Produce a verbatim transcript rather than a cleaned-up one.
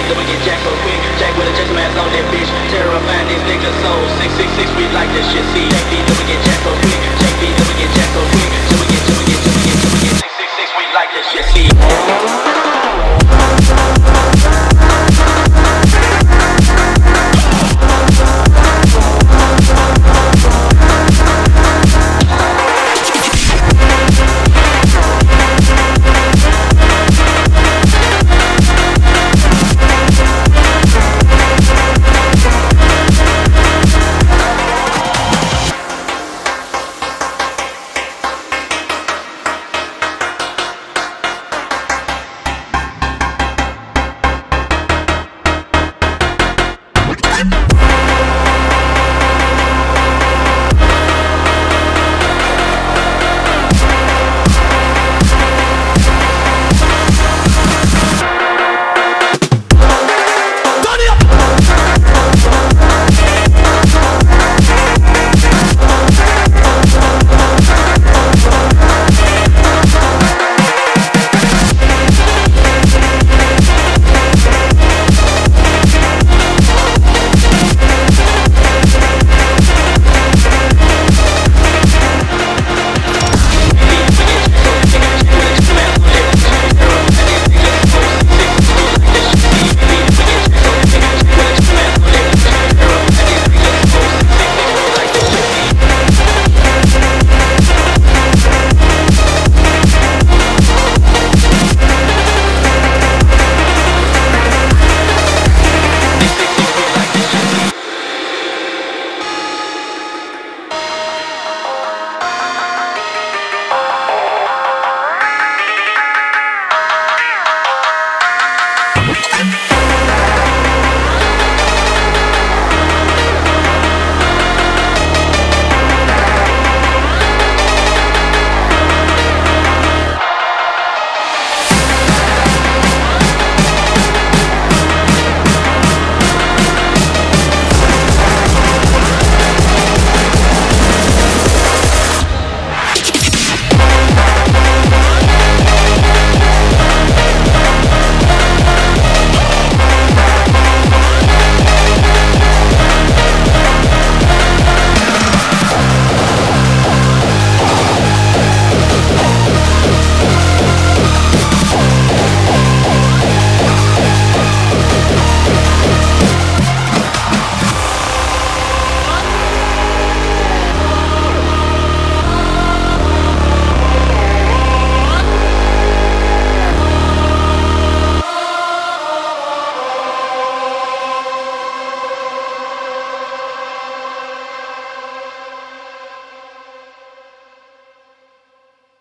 then we get jacked so quick. Jack with a chest mask on that bitch. Terrifying these niggas so six six six, we like this shit. See, J P, then we get jacked so quick. J P, then we get jacked so quick. Till we get, till we get, till we get, till we get six six six, we like this shit. See.